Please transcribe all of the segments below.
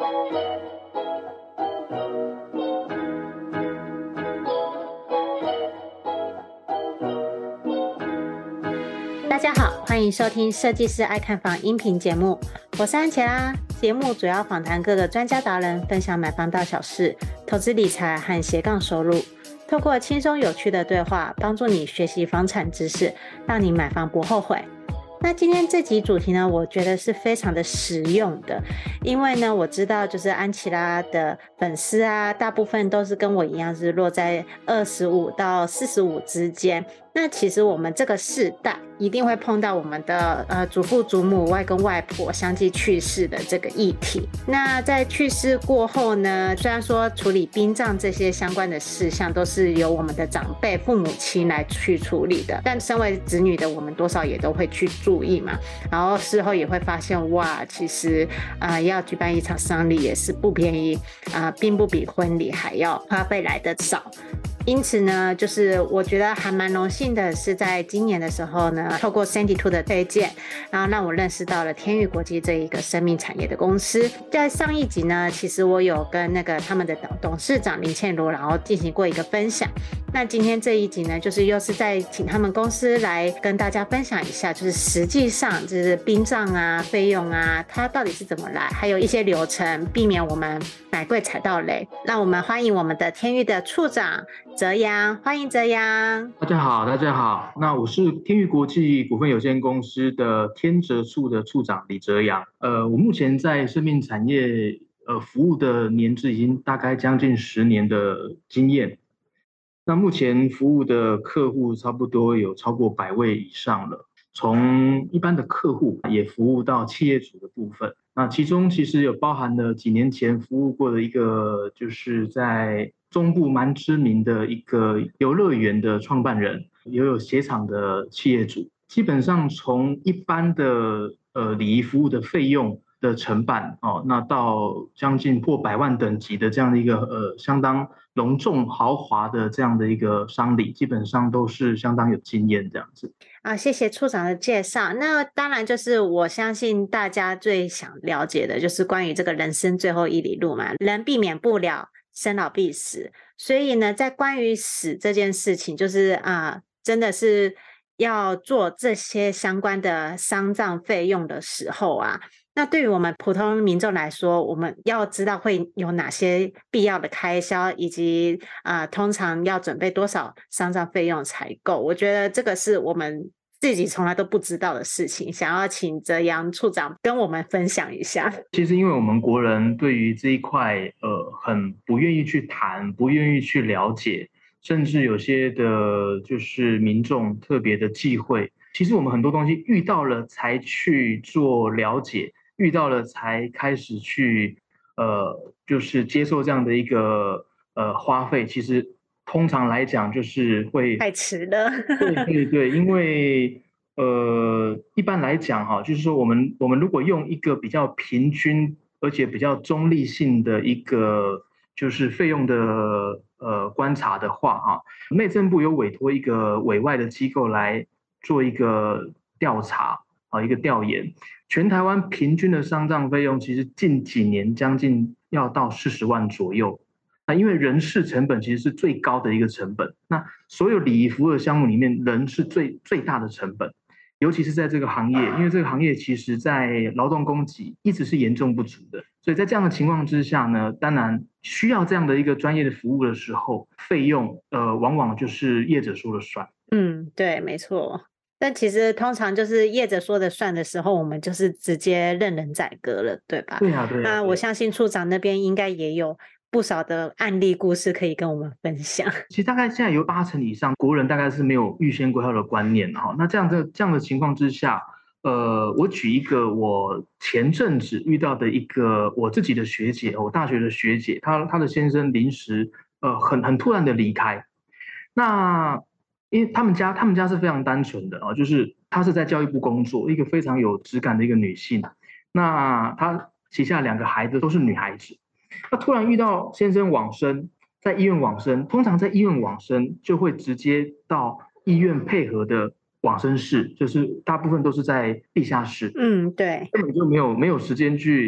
大家好，欢迎收听设计师爱看房音频节目，我是安琪拉。节目主要访谈各个专家达人，分享买房大小事、投资理财和斜杠收入，透过轻松有趣的对话，帮助你学习房产知识，让你买房不后悔。那今天这集主题呢，我觉得是非常的实用的，因为呢，我知道就是安琪拉的粉丝啊，大部分都是跟我一样是落在25到45之间。那其实我们这个世代一定会碰到我们的祖父祖母、外公外婆相继去世的这个议题。那在去世过后呢，虽然说处理殡葬这些相关的事项都是由我们的长辈、父母亲来去处理的，但身为子女的我们多少也都会去注意嘛。然后事后也会发现，哇，其实要举办一场丧礼也是不便宜并不比婚礼还要花费来的少。因此呢，就是我觉得还蛮荣幸的是，在今年的时候呢，透过 Sandy2 的推荐，然后让我认识到了天宇国际这一个生命产业的公司。在上一集呢，其实我有跟他们的董事长林倩如，然后进行过一个分享。那今天这一集呢，就是又是在请他们公司来跟大家分享一下，就是实际上就是殡葬啊、费用啊，它到底是怎么来，还有一些流程，避免我们买贵踩到雷。让我们欢迎我们的天宇的处长哲阳，欢迎哲阳。 大家好，大家好。那我是天宇国际股份有限公司的天哲处的处长李哲阳。我目前在生命产业服务的年资已经大概将近10年的经验。那目前服务的客户差不多有超过100位以上了，从一般的客户也服务到企业主的部分。那其中其实有包含了几年前服务过的一个，就是在中部蛮知名的一个游乐园的创办人，也有鞋厂的企业主。基本上从一般的礼仪服务的费用的承办那到将近破100万等级的这样的一个相当隆重豪华的这样的一个丧礼，基本上都是相当有经验这样子。 谢谢处长的介绍。那当然就是我相信大家最想了解的就是关于这个人生最后一里路嘛，人避免不了生老病死，所以呢，在关于死这件事情，就是真的是要做这些相关的丧葬费用的时候那对于我们普通民众来说，我们要知道会有哪些必要的开销，以及通常要准备多少丧葬费用才够。我觉得这个是我们自己从来都不知道的事情，想要请哲阳处长跟我们分享一下。 其实因为我们国人对于这一块很不愿意去谈，不愿意去了解，甚至有些的就是民众特别的忌讳。其实我们很多东西遇到了才去做了解，遇到了才开始去就是接受这样的一个花费，其实通常来讲就是会太迟了。 对，因为一般来讲就是说我们如果用一个比较平均而且比较中立性的一个就是费用的观察的话内政部有委托一个委外的机构来做一个调查一个调研，全台湾平均的丧葬费用其实近几年将近要到40万左右。那因为人事成本其实是最高的一个成本，那所有礼仪服务的项目里面，人是最大的成本，尤其是在这个行业，因为这个行业其实在劳动供给一直是严重不足的，所以在这样的情况之下呢，当然需要这样的一个专业的服务的时候，费用往往就是业者说了算。 对，没错。但其实通常就是业者说的算的时候，我们就是直接任人宰割了，对吧？ 对啊。 那我相信处长那边应该也有不少的案例故事可以跟我们分享。 其实大概现在有80%以上国人大概是没有预先规划的观念那这样的情况之下，我举一个我前阵子遇到的一个我自己的学姐，我大学的学姐，她的先生临时很突然的离开。那因为他们家是非常单纯的就是她是在教育部工作，一个非常有质感的一个女性。那她旗下2个孩子都是女孩子。那突然遇到先生往生，在医院往生，通常在医院往生就会直接到医院配合的往生室，就是大部分都是在地下室。 对， 根本就没有时间去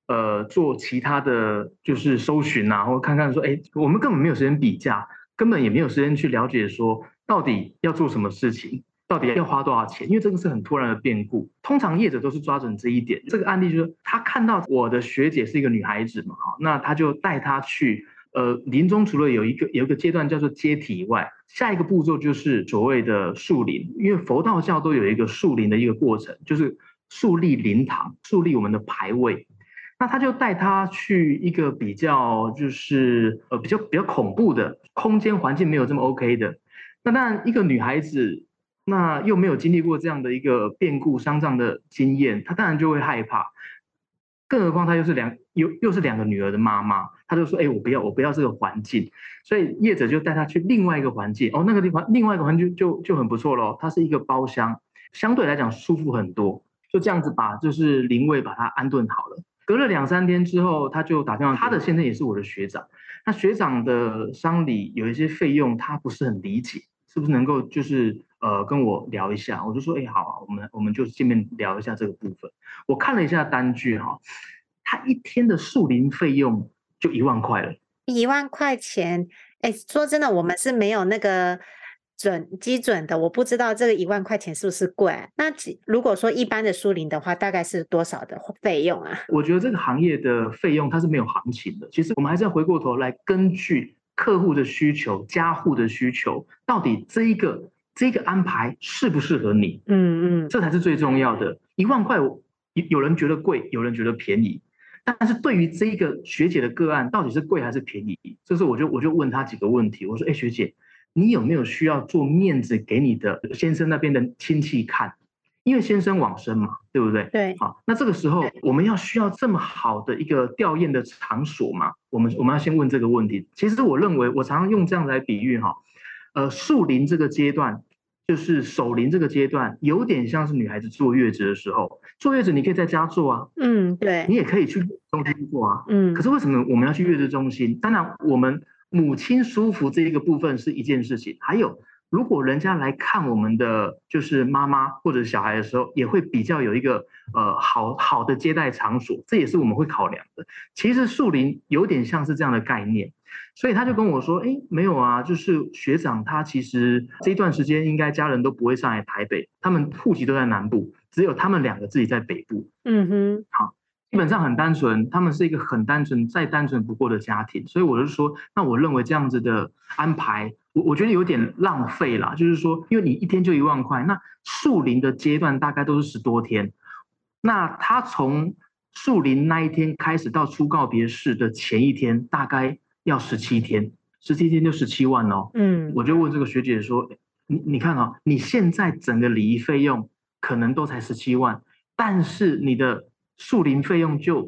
做其他的就是搜寻啊，或看看说，哎，我们根本没有时间比价，根本也没有时间去了解说到底要做什么事情，到底要花多少钱，因为这个是很突然的变故。通常业者都是抓准这一点。这个案例就是他看到我的学姐是一个女孩子嘛，那他就带她去。临终除了有一个阶段叫做接体以外，下一个步骤就是所谓的树灵，因为佛道教都有一个树灵的一个过程，就是树立灵堂，树立我们的牌位。那他就带他去一个比较就是比较恐怖的空间环境，没有这么 OK 的。那当然，一个女孩子，那又没有经历过这样的一个变故丧葬的经验，她当然就会害怕。更何况她又是两个女儿的妈妈，她就说：“哎，我不要这个环境。”所以业者就带她去另外一个环境。哦，那个地方另外一个环境就很不错咯，它是一个包厢，相对来讲舒服很多。就这样子把就是灵位把它安顿好了。隔了2-3天之后，他就打电话，他的先生也是我的学长，那学长的丧礼有一些费用他不是很理解，是不是能够就是跟我聊一下？我就说，哎，好啊，我们就见面聊一下这个部分。我看了一下单据哈，他一天的树林费用就1万块了。 1万块钱，哎，说真的，我们是没有那个基准的，我不知道这个1万块钱是不是贵。那如果说一般的疏林的话，大概是多少的费用啊？ 我觉得这个行业的费用它是没有行情的。其实我们还是要回过头来，根据客户的需求、家户的需求，到底这个安排适不适合你？这才是最重要的。1万块，有人觉得贵，有人觉得便宜。但是对于这一个学姐的个案，到底是贵还是便宜？这时候我就问她几个问题。我说：“哎，学姐，你有没有需要做面子给你的先生那边的亲戚看？因为先生往生嘛，对不对？ 对。 好，那这个时候我们需要这么好的一个吊唁的场所嘛？我们要先问这个问题。其实我认为，我常常用这样来比喻哈，树龄这个阶段。”就是守灵这个阶段，有点像是女孩子坐月子的时候。坐月子你可以在家做啊， 对， 你也可以去中心做啊，可是为什么我们要去月子中心？当然，我们母亲舒服这一个部分是一件事情，还有如果人家来看我们的就是妈妈或者小孩的时候，也会比较有一个好的接待场所，这也是我们会考量的。其实树林有点像是这样的概念。所以他就跟我说：“哎，没有啊，就是学长他其实这一段时间应该家人都不会上来台北，他们户籍都在南部，只有他们2个自己在北部。”好，基本上很单纯，他们是一个很单纯、再单纯不过的家庭。所以我就说，那我认为这样子的安排，我觉得有点浪费啦。就是说，因为你一天就1万块，那树林的阶段大概都是10多天，那他从树林那一天开始到出告别式的前一天，大概要17天，17天就17万哦。我就问这个学姐说：“你看哦，你现在整个礼仪费用可能都才17万，但是你的树林费用就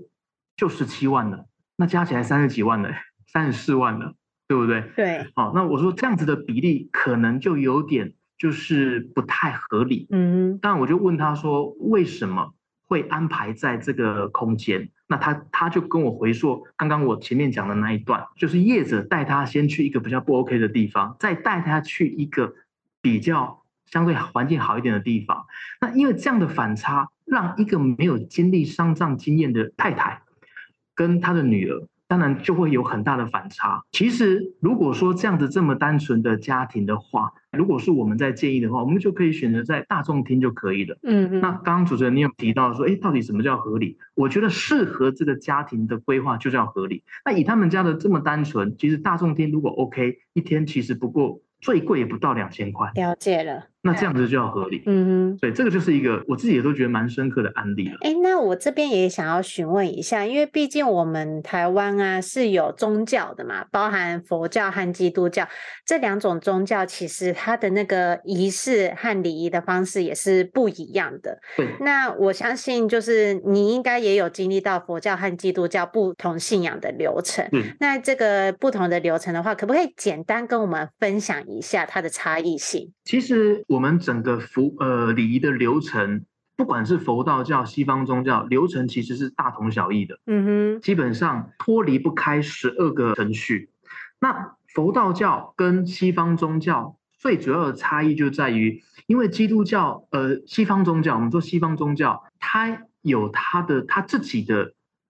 17万了，那加起来30几万了，34万了，对不对？” 对。 好，那我说这样子的比例可能就有点就是不太合理。当然我就问他说为什么会安排在这个空间？那他就跟我回说，刚刚我前面讲的那一段，就是业者带他先去一个比较不 OK 的地方，再带他去一个比较相对环境好一点的地方。那因为这样的反差，让一个没有经历丧葬经验的太太跟他的女儿，当然就会有很大的反差。其实如果说这样子这么单纯的家庭的话，如果是我们在建议的话，我们就可以选择在大众厅就可以了。那刚刚主持人你有提到说，到底什么叫合理？我觉得适合这个家庭的规划就叫合理。那以他们家的这么单纯，其实大众厅如果 OK，一天其实不过最贵也不到2000块。 了解了。 那这样子就要合理。所以这个就是一个我自己也都觉得蛮深刻的案例了。 那我这边也想要询问一下，因为毕竟我们台湾啊是有宗教的嘛，包含佛教和基督教这2种宗教，其实它的那个仪式和礼仪的方式也是不一样的。 对。 那我相信就是你应该也有经历到佛教和基督教不同信仰的流程。那这个不同的流程的话，可不可以简单跟我们分享一下它的差异性？ 其实我们整个礼仪的流程，不管是佛道教、西方宗教，流程其实是大同小异的。基本上脱离不开12个程序。那佛道教跟西方宗教最主要的差异就在于，因为基督教、西方宗教，我们说西方宗教，它有它自己的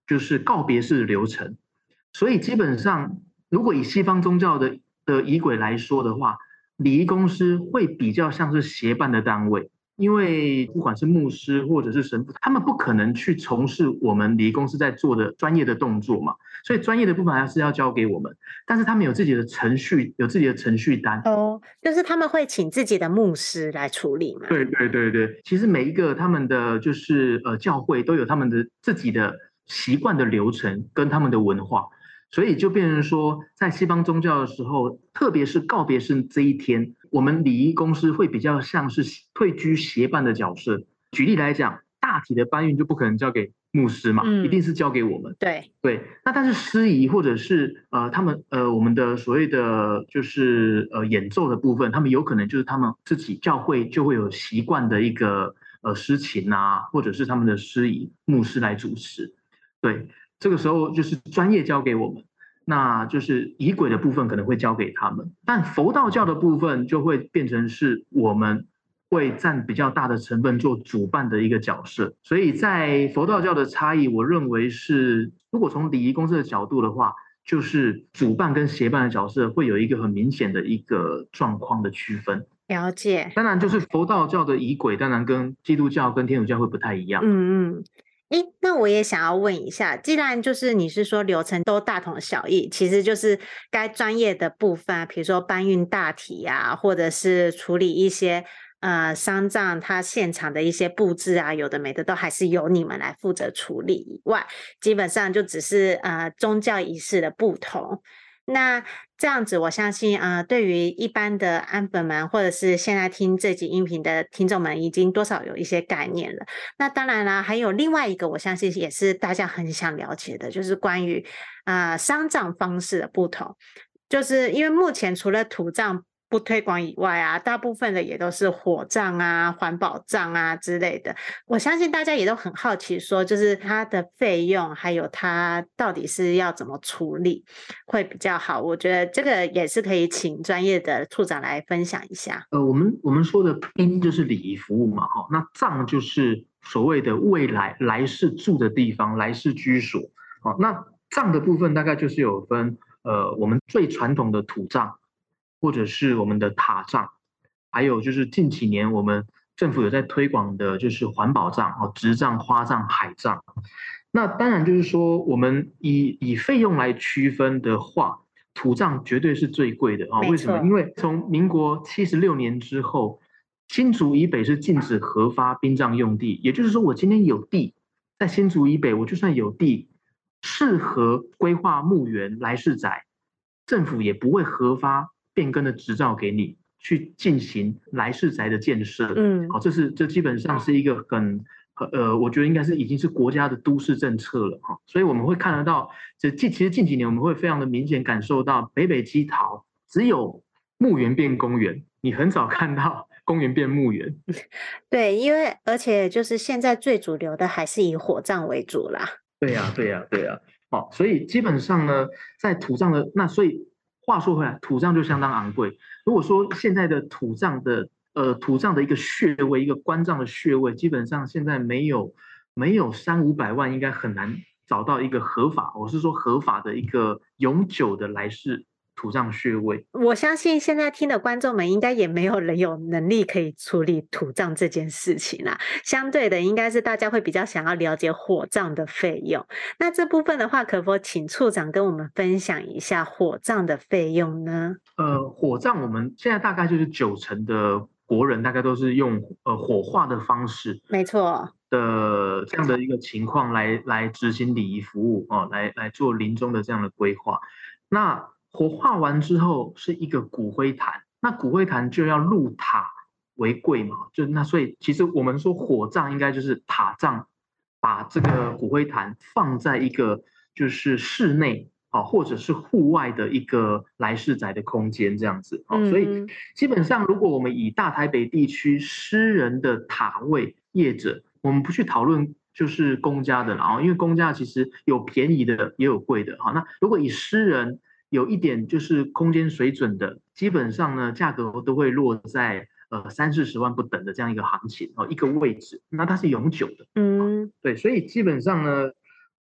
就是告别式的流程。所以基本上，如果以西方宗教的仪轨来说的话，礼仪公司会比较像是协办的单位，因为不管是牧师或者是神父，他们不可能去从事我们礼仪公司在做的专业的动作嘛，所以专业的部分还是要交给我们。但是他们有自己的程序，有自己的程序单。 哦，就是他们会请自己的牧师来处理嘛？ 对对对对，其实每一个他们的就是教会都有他们的自己的习惯的流程跟他们的文化。所以就变成说，在西方宗教的时候，特别是告别式这一天，我们礼仪公司会比较像是退居协办的角色。举例来讲，大体的搬运就不可能交给牧师嘛，一定是交给我们。 对对，那但是司仪或者是我们的所谓的就是演奏的部分，他们有可能就是他们自己教会就会有习惯的一个诗琴啊，或者是他们的司仪牧师来主持。对。这个时候就是专业交给我们，那就是仪轨的部分可能会交给他们，但佛道教的部分就会变成是我们会占比较大的成分做主办的一个角色。所以在佛道教的差异，我认为是，如果从礼仪公司的角度的话，就是主办跟协办的角色会有一个很明显的一个状况的区分。 了解。 当然，就是佛道教的仪轨，当然跟基督教跟天主教会不太一样。 那我也想要问一下，既然就是你是说流程都大同小异，其实就是该专业的部分，比如说搬运大体啊，或者是处理一些丧葬它现场的一些布置啊，有的没的都还是由你们来负责处理以外，基本上就只是宗教仪式的不同。那这样子，我相信对于一般的安粉们，或者是现在听这集音频的听众们，已经多少有一些概念了。那当然啦，还有另外一个，我相信也是大家很想了解的，就是关于丧葬方式的不同。就是因为目前除了土葬不推广以外啊，大部分的也都是火葬啊、环保葬啊之类的。我相信大家也都很好奇说，就是它的费用，还有它到底是要怎么处理会比较好。我觉得这个也是可以请专业的处长来分享一下。 我们说的殡就是礼仪服务嘛，哈，那葬就是所谓的未来来世住的地方，来世居所。好，那葬的部分大概就是有分，我们最传统的土葬，或者是我们的塔葬，还有就是近几年我们政府有在推广的，就是环保葬、植葬、花葬、海葬。那当然就是说，我们以费用来区分的话，土葬绝对是最贵的啊。为什么？因为从民国76年之后，新竹以北是禁止核发殡葬用地，也就是说，我今天有地在新竹以北，我就算有地适合规划墓园来世宅，政府也不会核发变更的执照给你去进行来世宅的建设。好，这基本上是一个我觉得应该是已经是国家的都市政策了哈。所以我们会看得到，其实近几年我们会非常的明显感受到，北北基桃只有墓园变公园，你很少看到公园变墓园。 对，因为而且就是现在最主流的还是以火葬为主啦。 对呀，对呀，对呀。好，所以基本上呢，在土葬的所以话说回来，土葬就相当昂贵。如果说现在的土葬的一个穴位，一个关葬的穴位，基本上现在没有300-500万，应该很难找到一个合法，我是说合法的一个永久的来世土葬穴位。 我相信现在听的观众们应该也没有人有能力可以处理土葬这件事情啦。相对的，应该是大家会比较想要了解火葬的费用。那这部分的话，可否请处长跟我们分享一下火葬的费用呢？ 火葬我们现在大概就是90%的国人大概都是用火化的方式， 没错的这样的一个情况来执行礼仪服务哦，来做临终的这样的规划。那火化完之后是一个骨灰坛，那骨灰坛就要入塔为贵嘛，所以其实我们说火葬应该就是塔葬，把这个骨灰坛放在一个就是室内或者是户外的一个来世宅的空间这样子。所以基本上如果我们以大台北地区私人的塔位业者，我们不去讨论就是公家的啦，因为公家其实有便宜的也有贵的。那如果以私人有一点就是空间水准的，基本上呢价格都会落在30-40万不等的这样一个行情一个位置，那它是永久的。对，所以基本上呢，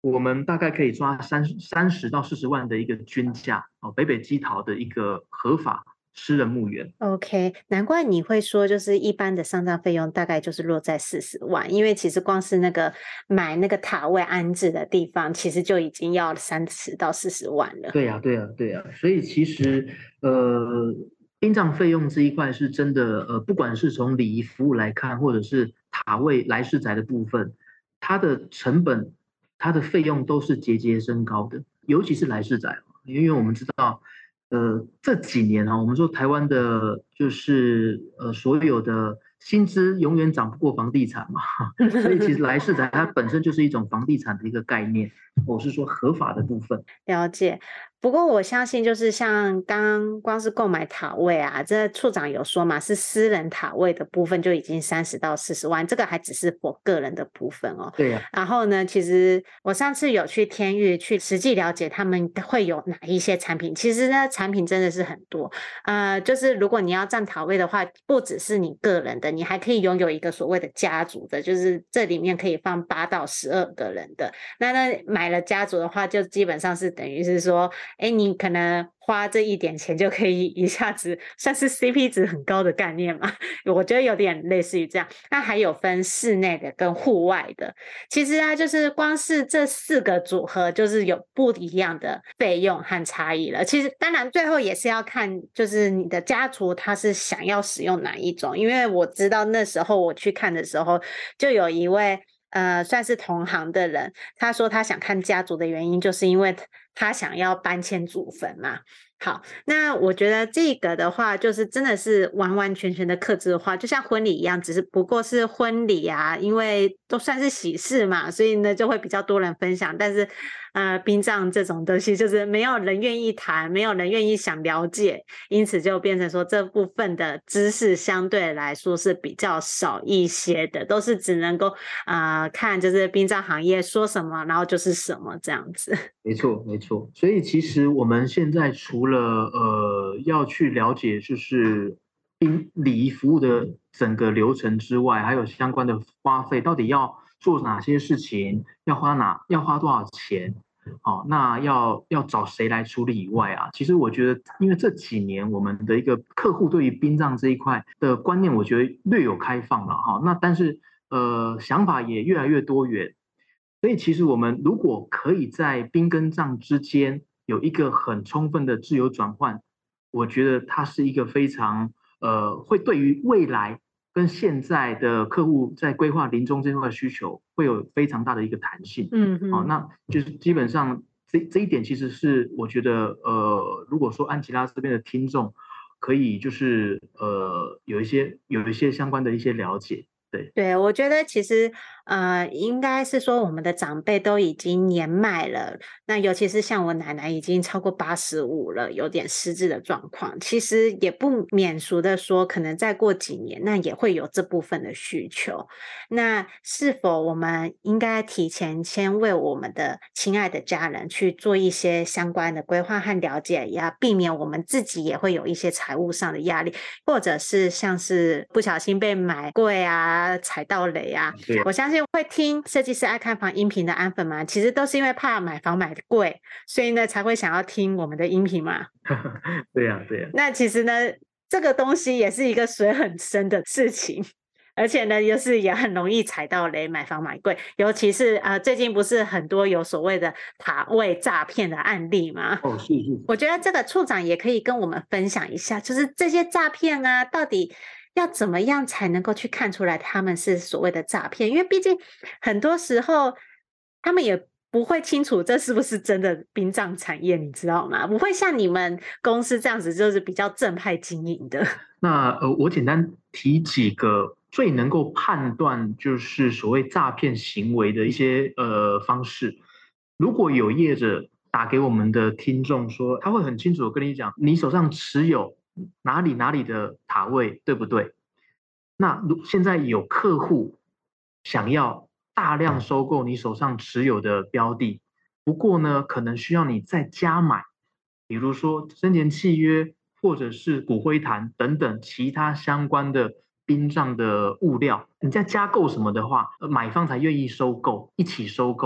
我们大概可以抓30到40万的一个均价哦，北北基桃的一个合法私人墓园。 OK，难怪你会说，就是一般的丧葬费用大概就是落在40万，因为其实光是那个买那个塔位安置的地方，其实就已经要30到40万了。 对呀，对呀，对呀。所以其实殡葬费用这一块是真的，不管是从礼仪服务来看，或者是塔位来世宅的部分，它的成本、它的费用都是节节升高的，尤其是来世宅，因为我们知道。这几年啊，我们说台湾的，就是所有的薪资永远涨不过房地产嘛，所以其实来世宅它本身就是一种房地产的一个概念，我是说合法的部分。 了解，不过我相信，就是像刚光是购买塔位啊，这处长有说嘛，是私人塔位的部分就已经30到40万，这个还只是我个人的部分哦。 对呀。 然后呢，其实我上次有去天域去实际了解他们会有哪一些产品，其实呢产品真的是很多，就是如果你要占塔位的话，不只是你个人的，你还可以拥有一个所谓的家族的，就是这里面可以放8到12个人的。那买了家族的话，就基本上是等于是说，你可能花这一点钱就可以一下子算是 CP 值很高的概念嘛，我觉得有点类似于这样。那还有分室内的跟户外的，其实啊，就是光是这4个组合，就是有不一样的费用和差异了。其实当然最后也是要看，就是你的家族他是想要使用哪一种，因为我知道那时候我去看的时候，就有一位算是同行的人，他说他想看家族的原因，就是因为他想要搬迁祖坟嘛。好，那我觉得这个的话，就是真的是完完全全的客制化，就像婚礼一样，只是不过是婚礼啊，因为都算是喜事嘛，所以呢就会比较多人分享。但是，殡葬这种东西，就是没有人愿意谈，没有人愿意想了解，因此就变成说这部分的知识相对来说是比较少一些的，都是只能够看就是殡葬行业说什么，然后就是什么这样子。 没错，没错。所以其实我们现在除了要去了解就是礼仪服务的整个流程之外，还有相关的花费，到底要做哪些事情，要花多少钱，好、那要找谁来处理以外啊，其实我觉得，因为这几年我们的一个客户对于殡葬这一块的观念，我觉得略有开放了哈。那但是想法也越来越多元。所以其实我们如果可以在兵跟仗之间有一个很充分的自由转换，我觉得它是一个非常会对于未来跟现在的客户在规划临终这块需求会有非常大的一个弹性。好，那就是基本上这一点其实是我觉得如果说安琪拉这边的听众可以就是有一些相关的一些了解。 对，我觉得其实应该是说我们的长辈都已经年迈了，那尤其是像我奶奶已经超过85了，有点失智的状况，其实也不免俗的说，可能再过几年，那也会有这部分的需求。那是否我们应该提前先为我们的亲爱的家人去做一些相关的规划和了解，也要避免我们自己也会有一些财务上的压力，或者是像是不小心被买贵啊、踩到雷啊。我相信会听设计师爱看房音频的安粉嘛，其实都是因为怕买房买贵，所以呢才会想要听我们的音频嘛。 对呀，对呀。 那其实呢，这个东西也是一个水很深的事情。而且呢，就是也很容易踩到雷，买房买贵，尤其是最近不是很多有所谓的塔位诈骗的案例吗？ 哦，是。 我觉得这个处长也可以跟我们分享一下，就是这些诈骗啊，到底要怎么样才能够去看出来他们是所谓的诈骗？因为毕竟很多时候他们也不会清楚这是不是真的殡葬产业，你知道吗？不会像你们公司这样子，就是比较正派经营的。 那我简单提几个最能够判断就是所谓诈骗行为的一些方式。如果有业者打给我们的听众说，他会很清楚的跟你讲，你手上持有哪里的塔位，对不对？那现在有客户想要大量收购你手上持有的标的，不过呢，可能需要你再加买，比如说生前契约或者是骨灰坛等等其他相关的殡葬的物料，你再加购什么的话，买方才愿意收购，一起收购。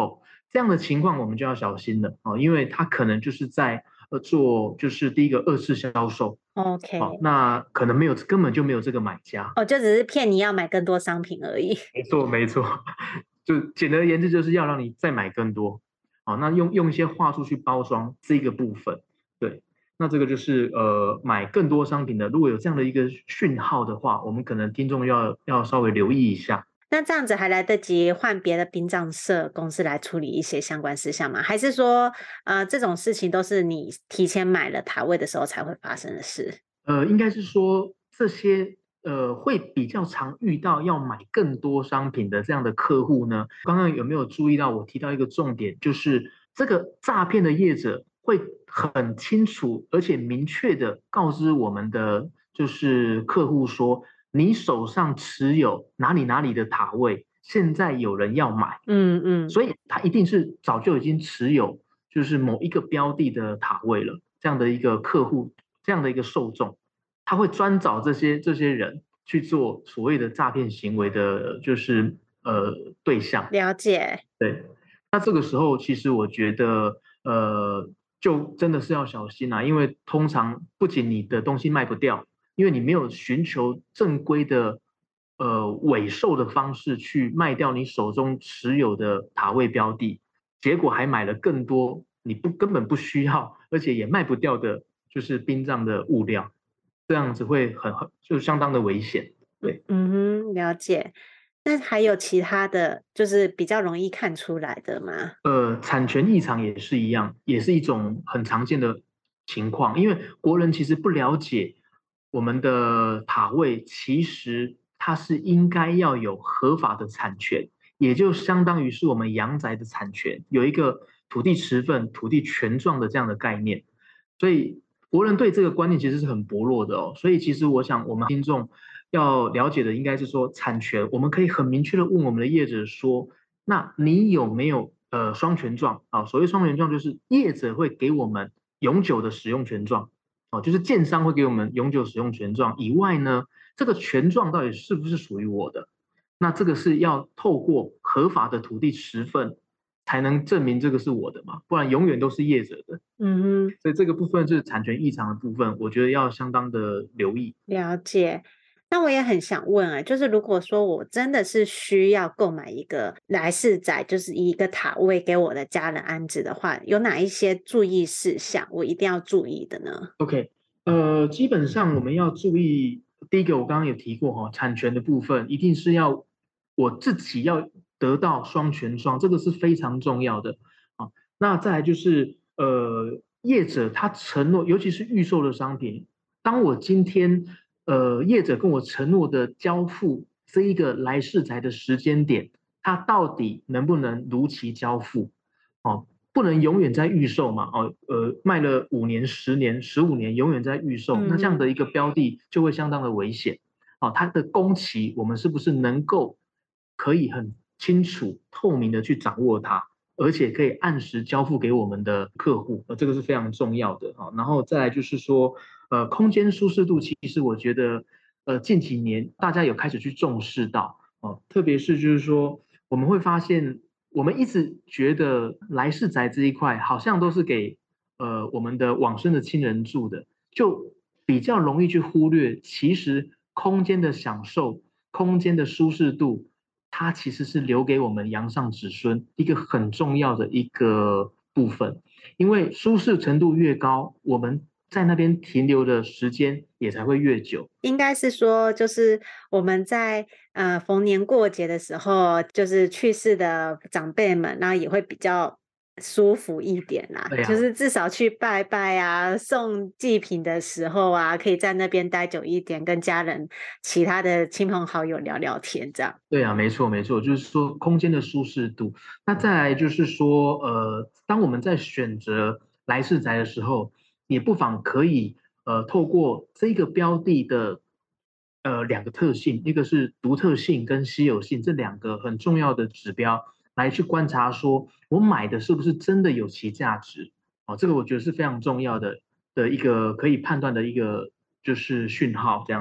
这样的情况我们就要小心了哦，因为他可能就是在做就是第一个二次销售。 OK， 那可能根本就没有这个买家。 就只是骗你要买更多商品而已。 没错，没错，就简而言之，就是要让你再买更多。那用一些话术去包装这个部分。对，那这个就是买更多商品的，如果有这样的一个讯号的话，我们可能听众要稍微留意一下。 那这样子还来得及换别的殡葬社公司来处理一些相关事项吗？还是说，这种事情都是你提前买了塔位的时候才会发生的事？ 应该是说这些会比较常遇到要买更多商品的这样的客户呢，刚刚有没有注意到我提到一个重点，就是这个诈骗的业者会很清楚而且明确的告知我们的就是客户说，你手上持有哪里哪里的塔位，现在有人要买。所以他一定是早就已经持有就是某一个标的的塔位了，这样的一个客户，这样的一个受众。他会专找这些人去做所谓的诈骗行为的，就是对象。 了解。 对，那这个时候其实我觉得就真的是要小心因为通常不仅你的东西卖不掉，因为你没有寻求正规的尾售的方式去卖掉你手中持有的塔位标的，结果还买了更多你根本不需要，而且也卖不掉的，就是殡葬的物料。这样子会就相当的危险。对， 了解。那还有其他的就是比较容易看出来的吗？ 产权异常也是一样，也是一种很常见的情况，因为国人其实不了解我们的塔位，其实它是应该要有合法的产权，也就相当于是我们阳宅的产权，有一个土地持分、土地权状的这样的概念。所以国人对这个观念其实是很薄弱的哦。所以其实我想，我们听众要了解的应该是说，产权我们可以很明确的问我们的业者说，那你有没有双权状啊？所谓双权状就是业者会给我们永久的使用权状，就是建商会给我们永久使用权状以外呢，这个权状到底是不是属于我的？那这个是要透过合法的土地持分才能证明这个是我的嘛，不然永远都是业者的。所以这个部分是产权异常的部分，我觉得要相当的留意。 了解。那我也很想问就是如果说我真的是需要购买一个来世宅，就是一个塔位给我的家人安置的话，有哪一些注意事项我一定要注意的呢？ OK，基本上我们要注意，第一个我刚刚有提过产权的部分一定是要我自己要得到双权状，这个是非常重要的那再来就是业者他承诺，尤其是预售的商品，当我今天业者跟我承诺的交付这一个来世宅的时间点，他到底能不能如期交付？不能永远在预售嘛，卖了5年、10年、15年，永远在预售，那这样的一个标的就会相当的危险。它的工期我们是不是能够可以很清楚、透明的去掌握它，而且可以按时交付给我们的客户，这个是非常重要的然后再来就是说，空间舒适度，其实我觉得，近几年大家有开始去重视到特别是就是说，我们会发现。我们一直觉得来世宅这一块好像都是给我们的往生的亲人住的，就比较容易去忽略，其实空间的享受、空间的舒适度，它其实是留给我们阳上子孙一个很重要的一个部分，因为舒适程度越高，我们在那边停留的时间也才会越久。 应该是说，就是我们在逢年过节的时候，就是去世的长辈们，然后也会比较舒服一点啦。 对啊， 就是至少去拜拜啊、送祭品的时候啊，可以在那边待久一点，跟家人、其他的亲朋好友聊聊天，这样。 对啊，没错没错，就是说空间的舒适度。那再来就是说，当我们在选择来世宅的时候，也不妨可以透过这个标的的两个特性，一个是独特性跟稀有性这两个很重要的指标，来去观察说我买的是不是真的有其价值。这个我觉得是非常重要的一个可以判断的一个就是讯号这样子。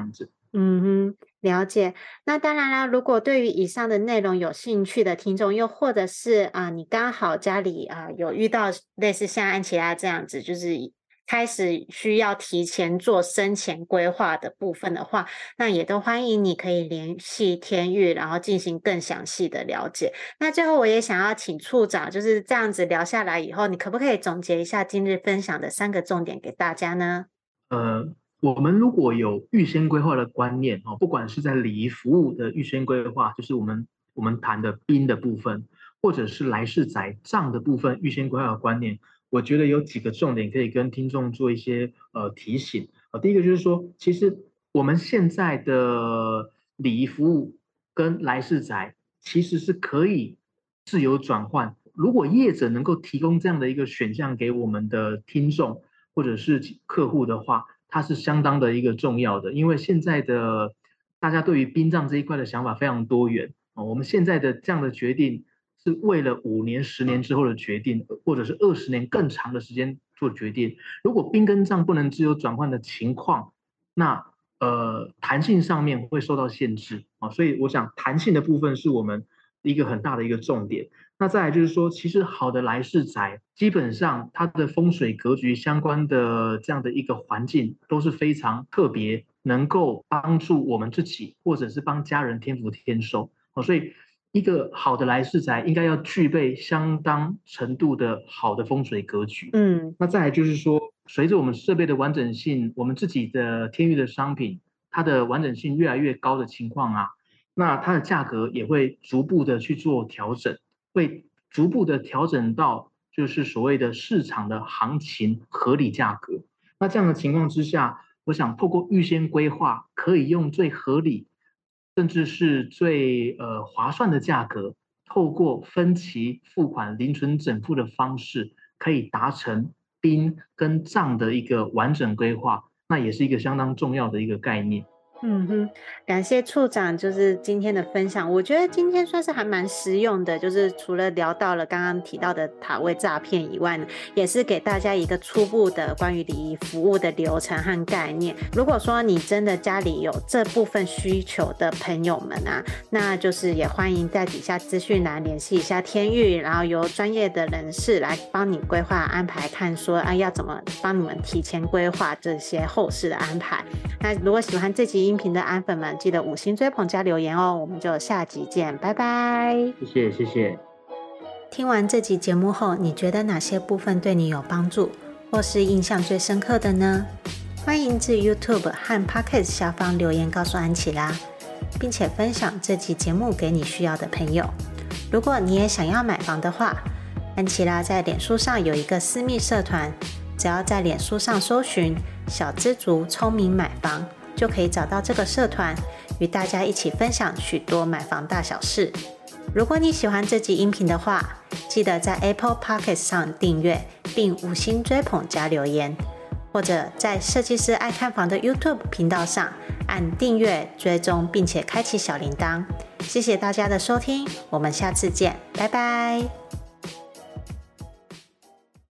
嗯哼，了解。那当然啦，如果对于以上的内容有兴趣的听众，又或者是你刚好家里有遇到类似像安琪拉这样子，就是开始需要提前做生前规划的部分的话，那也都欢迎你可以联系天域，然后进行更详细的了解。那最后我也想要请处长，就是这样子聊下来以后，你可不可以总结一下今日分享的3个重点给大家呢？ 我们如果有预先规划的观念不管是在礼仪服务的预先规划，就是我们谈的宾的部分，或者是来世载葬的部分预先规划的观念，我觉得有几个重点可以跟听众做一些提醒第一个就是说，其实我们现在的礼仪服务跟来世载其实是可以自由转换。如果业者能够提供这样的一个选项给我们的听众或者是客户的话，它是相当的一个重要的，因为现在的大家对于殡葬这一块的想法非常多元我们现在的这样的决定是为了5年、10年之后的决定，或者是20年更长的时间做决定。如果殡跟葬不能自由转换的情况，那弹性上面会受到限制所以我想弹性的部分是我们一个很大的一个重点。那再来就是说，其实好的来世宅，基本上它的风水格局相关的这样的一个环境都是非常特别，能够帮助我们自己或者是帮家人添福添寿所以一个好的来世宅应该要具备相当程度的好的风水格局。那再来就是说，随着我们设备的完整性，我们自己的天域的商品，它的完整性越来越高的情况那它的价格也会逐步的去做调整。会逐步的调整到就是所谓的市场的行情合理价格。那这样的情况之下，我想透过预先规划，可以用最合理，甚至是最划算的价格，透过分期付款、零存整付的方式，可以达成宾跟账的一个完整规划。那也是一个相当重要的一个概念。 感谢处长就是今天的分享，我觉得今天算是还蛮实用的，就是除了聊到了刚刚提到的塔位诈骗以外呢，也是给大家一个初步的关于礼仪服务的流程和概念。如果说你真的家里有这部分需求的朋友们那就是也欢迎在底下资讯栏联系一下天域，然后由专业的人士来帮你规划安排，看说要怎么帮你们提前规划这些后事的安排。那如果喜欢这集音频的安粉们，记得5星追捧加留言哦，我们就下集见，拜拜。 谢谢。 听完这集节目后，你觉得哪些部分对你有帮助，或是印象最深刻的呢？欢迎至 YouTube 和 Podcast 下方留言告诉安琪拉，并且分享这集节目给你需要的朋友。如果你也想要买房的话，安琪拉在脸书上有一个私密社团，只要在脸书上搜寻小资族聪明买房，就可以找到这个社团，与大家一起分享许多买房大小事。如果你喜欢这集音频的话，记得在 Apple Podcast 上订阅，并5星追捧加留言，或者在设计师爱看房的 YouTube 频道上按订阅追踪，并且开启小铃铛。谢谢大家的收听，我们下次见，拜拜。